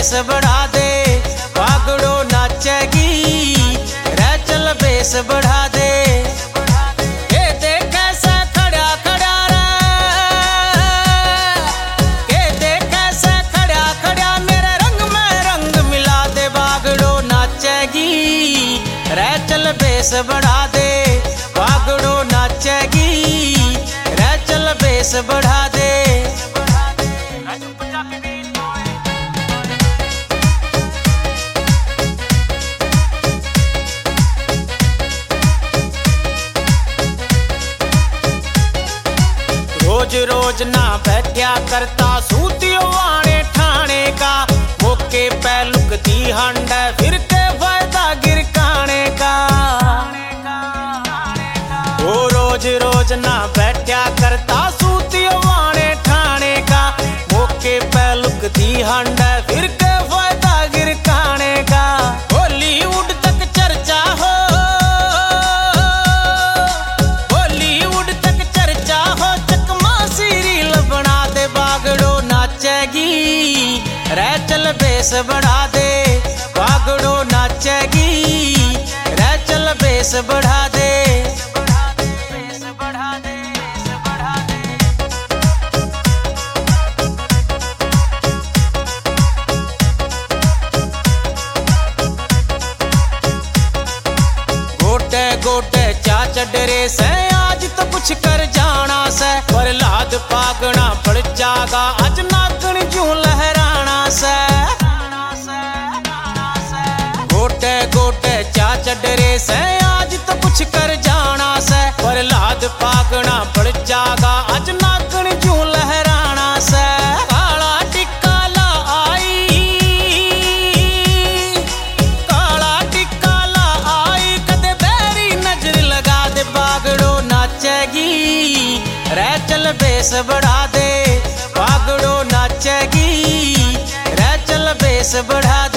Base बढ़ा दे, पागड़ो नाचेगी, रे चल बेस बढ़ा दे। ये देख कैसे खड़ा खड़ा रे, ये देख कैसे खड़ा खड़ा, मेरे रंग में रंग मिला दे, पागड़ो नाचेगी, रे चल बेस बढ़ा दे, पागड़ो नाचेगी, रे चल बेस बढ़ा दे। रोज रोज ना बैठा करता सूतियो आने ठाणे का, मौके पे लुकती हंड फिर के फायदा गिरकाने का। वो रोज रोज ना बैठा करता सूतियो आने ठाणे का, मौके पे लुकती हंड फिर के फायदा गिरकाने का। बॉलीवुड तक चर्चा हो, बॉलीवुड तक चर्चा हो, सीरियल बना दे, पागड़ो नाचेगी, रे चल बेस बढ़ा दे, पागड़ो नाचेगी, रे चल बेस बढ़ा दे। गोटे गोटे चाचा डरे से आज तो कुछ कर जाना से, प्रहलाद पागना पड़ जागा आज नागन क्यों लहराना से। गोटे गोटे चाचा डरे से आज तो कुछ कर जाना से, प्रहलाद पागना पड़ जागा आज नागन क्यों लहराना से। काला टिक्का ला आई, काला टिक्का ला आई, कदे बैरी नजर लगा दे, पागड़ो नाचेगी, रे चल बेस बढ़ा दे, पागड़ो नाचेगी, रे चल बेस बढ़ा दे।